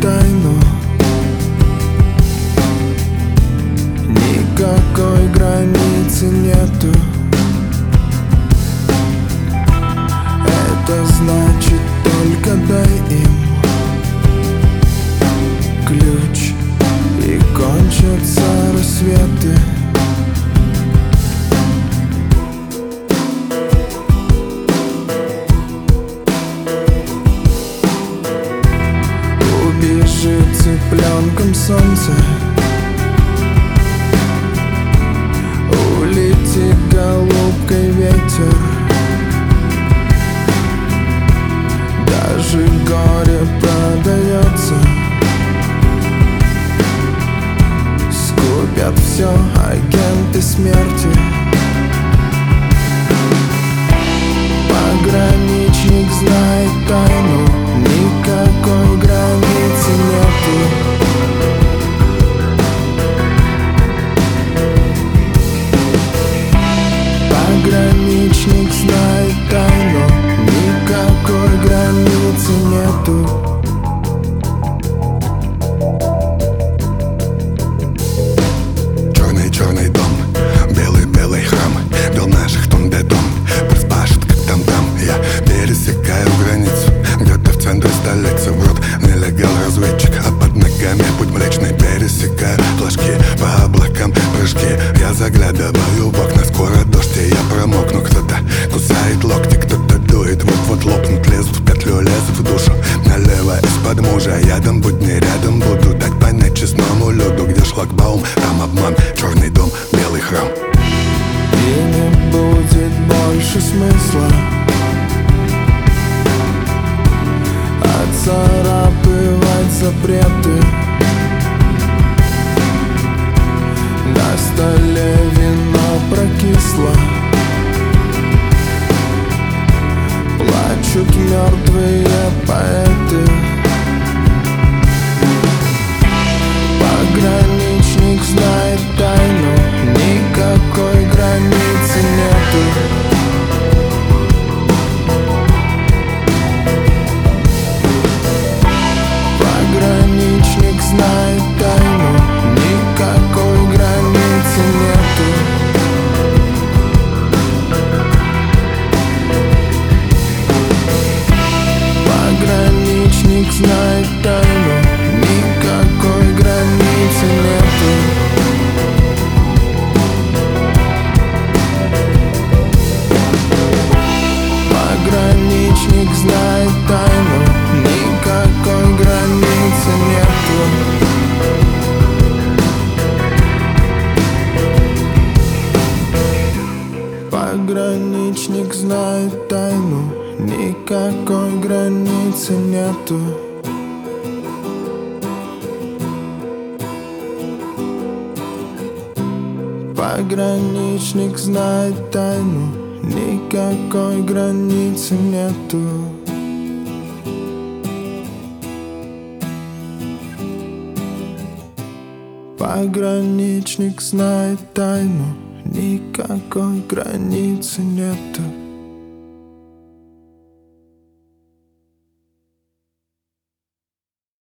тайну. Никакой границы нету. Это значит, только дай им ключ, и кончатся рассветы. Убежит цыпленком солнце, улетит голубкой ветер. Даже горе продается, скупят все агенты смерти. Пограничник знает тайну, никакой границы нету. Пограничник знает тайну, никакой границы нету. Черный дом, белый храм, бил наших тон бетон, приспашет как там. Я пересекаю границу, где-то в центре столицы. В рот нелегал-разведчик, а под ногами путь млечный. Пересекаю флажки по облакам, прыжки. Я заглядываю в окна, скоро дождь, и я промокну. Кто-то кусает локти, кто-то дует, вот-вот лопнут. Лезут в петлю, лезут в душу. Налево из-под мужа, ядом будни рядом буду. Дать понять честному люду, где шлагбаум, там обман. Черный дом, белый храм. И не будет больше смысла отцарапывать запреты. На столе вино прокисло, плачут мертвые поэты. Пограничник знает тайну, никакой границы нету. Пограничник знает тайну, никакой границы нету. Пограничник знает тайну, никакой границы нету. Пограничник знает тайну, никакой границы нету. Пограничник знает тайну, никакой границы нету. Пограничник знает тайну, никакой границы нету. Пограничник знает тайну, никакой границы нету.